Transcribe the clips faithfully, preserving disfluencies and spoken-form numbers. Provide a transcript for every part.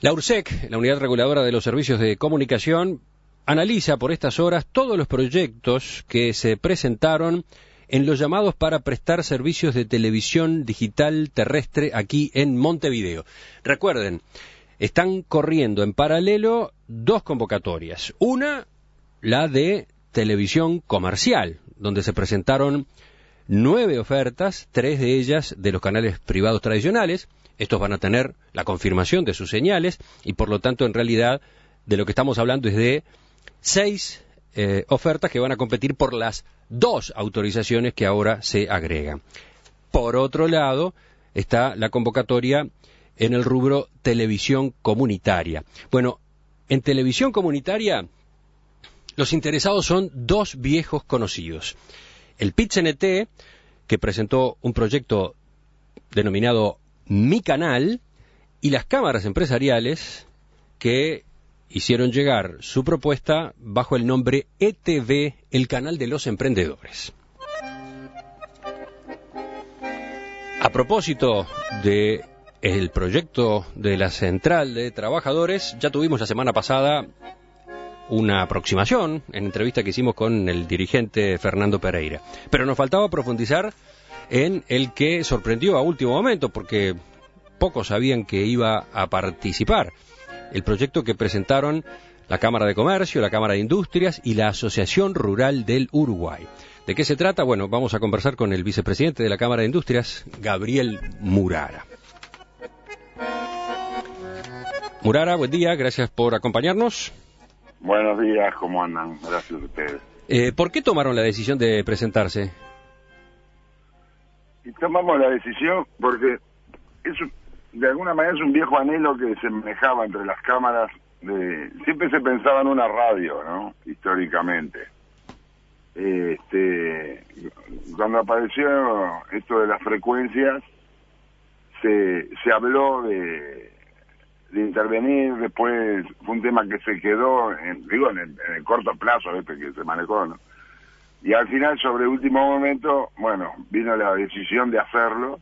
La URSEC, la Unidad Reguladora de los Servicios de Comunicación, analiza por estas horas todos los proyectos que se presentaron en los llamados para prestar servicios de televisión digital terrestre aquí en Montevideo. Recuerden, están corriendo en paralelo dos convocatorias. Una, la de televisión comercial, donde se presentaron nueve ofertas, tres de ellas de los canales privados tradicionales. Estos van a tener la confirmación de sus señales y, por lo tanto, en realidad, de lo que estamos hablando es de seis eh, ofertas que van a competir por las dos autorizaciones que ahora se agregan. Por otro lado, está la convocatoria en el rubro televisión comunitaria. Bueno, en televisión comunitaria, los interesados son dos viejos conocidos. El Pit-C N T, que presentó un proyecto denominado Mi Canal, y las cámaras empresariales que hicieron llegar su propuesta bajo el nombre E T V, el canal de los emprendedores. A propósito de el proyecto de la Central de Trabajadores, ya tuvimos la semana pasada una aproximación en entrevista que hicimos con el dirigente Fernando Pereira, pero nos faltaba profundizar en el que sorprendió a último momento, porque pocos sabían que iba a participar. El proyecto que presentaron la Cámara de Comercio, la Cámara de Industrias y la Asociación Rural del Uruguay. ¿De qué se trata? Bueno, vamos a conversar con el vicepresidente de la Cámara de Industrias, Gabriel Murara. Murara, buen día, gracias por acompañarnos. Buenos días, ¿cómo andan? Gracias a ustedes. Eh, ¿Por qué tomaron la decisión de presentarse? Y tomamos la decisión porque es, de alguna manera es un viejo anhelo que se manejaba entre las cámaras. De, siempre se pensaba en una radio, ¿no? Históricamente. Este, cuando apareció esto de las frecuencias, se, se habló de, de intervenir. Después fue un tema que se quedó, en, digo, en el, en el corto plazo este que se manejó, ¿no? Y al final, sobre el último momento, bueno, vino la decisión de hacerlo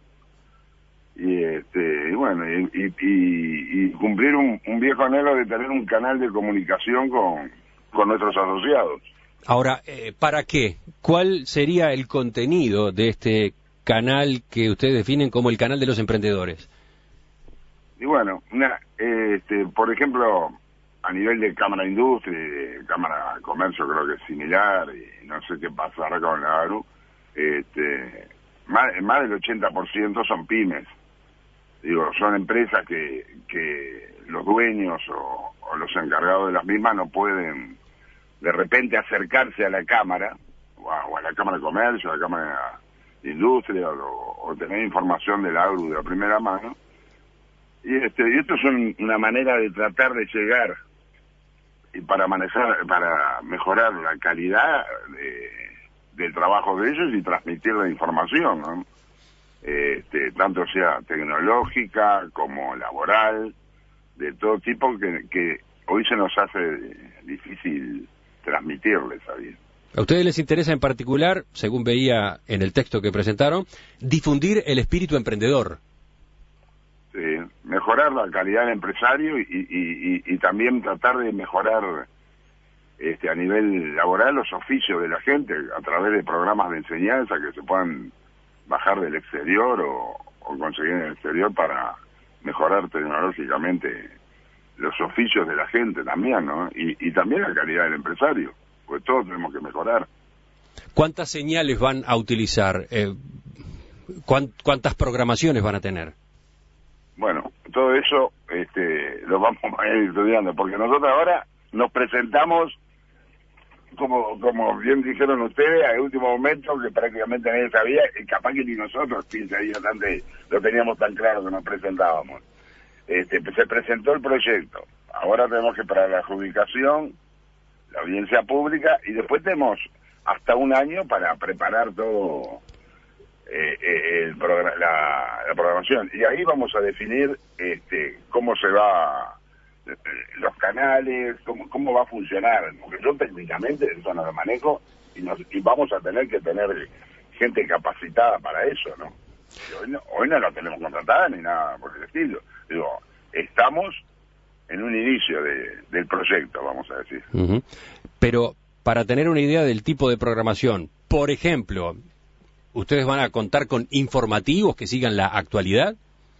y este y bueno, y, y, y, y cumplir un, un viejo anhelo de tener un canal de comunicación con, con nuestros asociados. Ahora, eh, ¿para qué? ¿Cuál sería el contenido de este canal que ustedes definen como el canal de los emprendedores? Y bueno, una, este, por ejemplo, a nivel de Cámara de Industria, de Cámara de Comercio creo que es similar, y no sé qué pasará con la A R U, este, más, más del ochenta por ciento son pymes. Digo, son empresas que, que los dueños o, o los encargados de las mismas no pueden de repente acercarse a la Cámara, o a, o a la Cámara de Comercio, a la Cámara de Industria, o, o tener información de la A R U de la primera mano. Y, este, y esto es un, una manera de tratar de llegar y para manejar, para mejorar la calidad de, del trabajo de ellos y transmitir la información, ¿no? Este, tanto sea tecnológica como laboral, de todo tipo, que, que hoy se nos hace difícil transmitirles, ¿sabes? ¿A ustedes les interesa en particular, según veía en el texto que presentaron, difundir el espíritu emprendedor? Sí, mejorar la calidad del empresario y, y, y, y también tratar de mejorar este, a nivel laboral los oficios de la gente a través de programas de enseñanza que se puedan bajar del exterior o, o conseguir en el exterior para mejorar tecnológicamente los oficios de la gente también, ¿no? Y, y también la calidad del empresario, pues todos tenemos que mejorar. ¿Cuántas señales van a utilizar? Eh, ¿Cuántas programaciones van a tener? Bueno, todo eso este, lo vamos a ir estudiando, porque nosotros ahora nos presentamos, como como bien dijeron ustedes, al último momento, que prácticamente nadie sabía, y capaz que ni nosotros quince días antes lo teníamos tan claro que nos presentábamos. Este, se presentó el proyecto, ahora tenemos que esperar la adjudicación, la audiencia pública, y después tenemos hasta un año para preparar todo eh, eh, el programa, la, la programación, y ahí vamos a definir este, cómo se va, eh, los canales, cómo, cómo va a funcionar, porque yo técnicamente eso no lo manejo, y, nos, y vamos a tener que tener gente capacitada para eso, ¿no? Y hoy no, hoy no la tenemos contratada ni nada por el estilo. Digo, estamos en un inicio de, del proyecto, vamos a decir. Uh-huh. Pero para tener una idea del tipo de programación, por ejemplo, ¿ustedes van a contar con informativos que sigan la actualidad?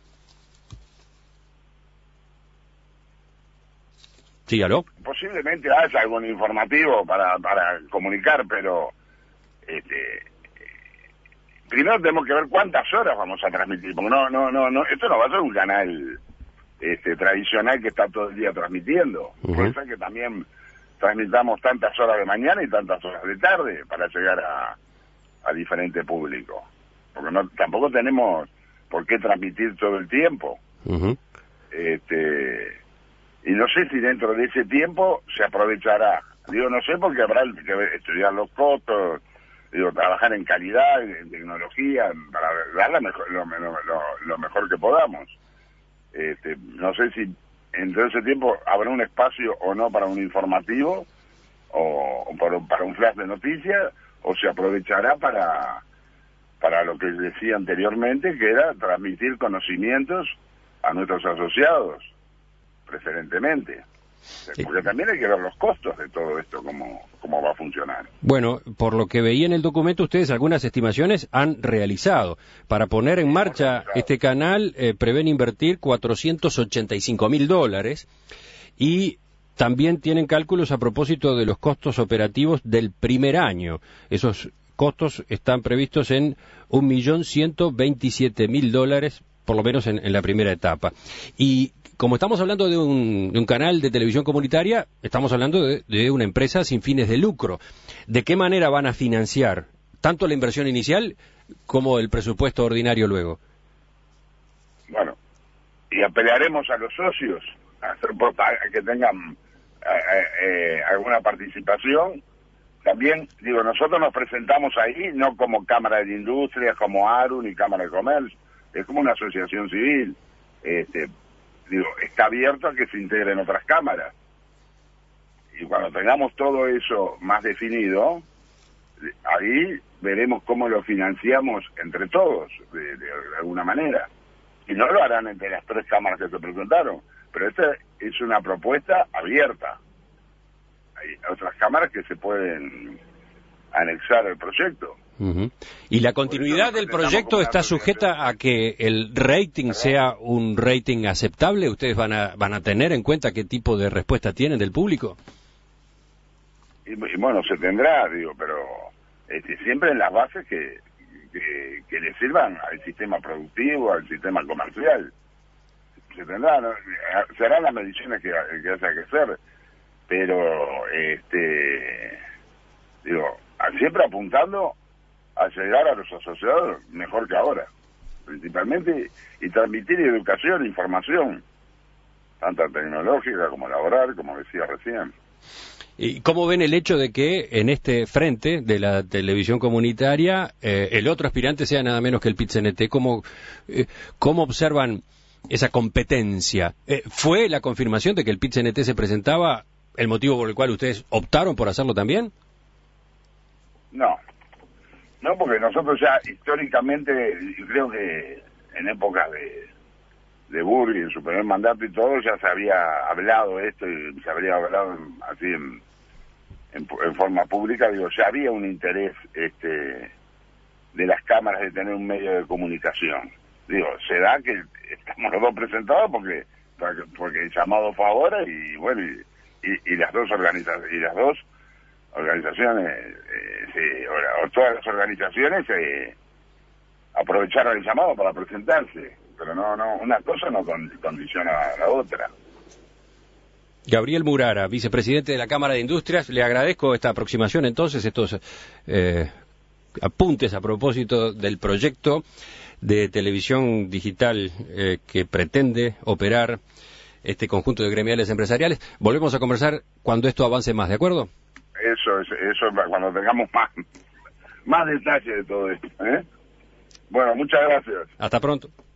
Sí, ¿aló? Posiblemente haya algún informativo para, para comunicar, pero este, primero tenemos que ver cuántas horas vamos a transmitir, porque no, no, no, no, esto no va a ser un canal este, tradicional que está todo el día transmitiendo. Uh-huh. Por eso es que también transmitamos tantas horas de mañana y tantas horas de tarde para llegar a, a diferente público, porque no, tampoco tenemos por qué transmitir todo el tiempo. Uh-huh. Este, y no sé si dentro de ese tiempo se aprovechará. Digo, no sé, porque habrá que estudiar los costos, digo, trabajar en calidad, en tecnología, para dar la mejor, lo, lo, lo mejor que podamos. Este, no sé si en ese tiempo habrá un espacio o no para un informativo, o, o para, para un flash de noticias, o se aprovechará para, para lo que decía anteriormente, que era transmitir conocimientos a nuestros asociados, preferentemente. Porque también hay que ver los costos de todo esto, cómo, cómo va a funcionar. Bueno, por lo que veía en el documento, ustedes algunas estimaciones han realizado. Para poner en marcha este canal, eh, prevén invertir cuatrocientos ochenta y cinco mil dólares y también tienen cálculos a propósito de los costos operativos del primer año. Esos costos están previstos en un millón ciento veintisiete mil dólares, por lo menos en, en la primera etapa. Y como estamos hablando de un, de un canal de televisión comunitaria, estamos hablando de, de una empresa sin fines de lucro. ¿De qué manera van a financiar tanto la inversión inicial como el presupuesto ordinario luego? Bueno, y apelaremos a los socios a, hacer, a que tengan eh, eh, alguna participación. También, digo, nosotros nos presentamos ahí no como Cámara de Industrias, como ARU, ni Cámara de Comercio, es como una asociación civil. Este, digo, está abierto a que se integren otras cámaras. Y cuando tengamos todo eso más definido, ahí veremos cómo lo financiamos entre todos, de, de, de alguna manera. Y no lo harán entre las tres cámaras que se presentaron, pero esta es una propuesta abierta. Hay otras cámaras que se pueden anexar al proyecto. Uh-huh. ¿Y la continuidad del proyecto está sujeta a que el rating sea un rating aceptable? ¿Ustedes van a van a tener en cuenta qué tipo de respuesta tienen del público? Y, y bueno, se tendrá, digo, pero este, siempre en las bases que, que, que le sirvan al sistema productivo, al sistema comercial. Se tendrá, ¿no? Serán las mediciones que, que haya que hacer, pero este digo, siempre apuntando a llegar a los asociados mejor que ahora, principalmente, y transmitir educación, información, tanto tecnológica como laboral, como decía recién. ¿Y cómo ven el hecho de que en este frente de la televisión comunitaria eh, el otro aspirante sea nada menos que el Pit-C N T? ¿Cómo, eh, ¿Cómo observan esa competencia? Eh, ¿Fue la confirmación de que el Pit-C N T se presentaba el motivo por el cual ustedes optaron por hacerlo también? No. No, porque nosotros ya históricamente, y creo que en épocas de, de Burgui, en su primer mandato y todo, ya se había hablado esto, y se habría hablado así en, en, en forma pública, digo, ya había un interés este de las cámaras de tener un medio de comunicación. Digo, se da que estamos los dos presentados porque porque el llamado fue ahora y bueno, y, y, y las dos organizaciones, y las dos organizaciones, eh, se, o, o todas las organizaciones eh, aprovecharon el llamado para presentarse, pero no, no, una cosa no con, condiciona a la otra. Gabriel Murara, vicepresidente de la Cámara de Industrias, le agradezco esta aproximación entonces, estos eh, apuntes a propósito del proyecto de televisión digital eh, que pretende operar este conjunto de gremiales empresariales. Volvemos a conversar cuando esto avance más, ¿de acuerdo? Eso es, eso es cuando tengamos más, más detalles de todo esto, ¿eh? Bueno, muchas gracias. Hasta pronto.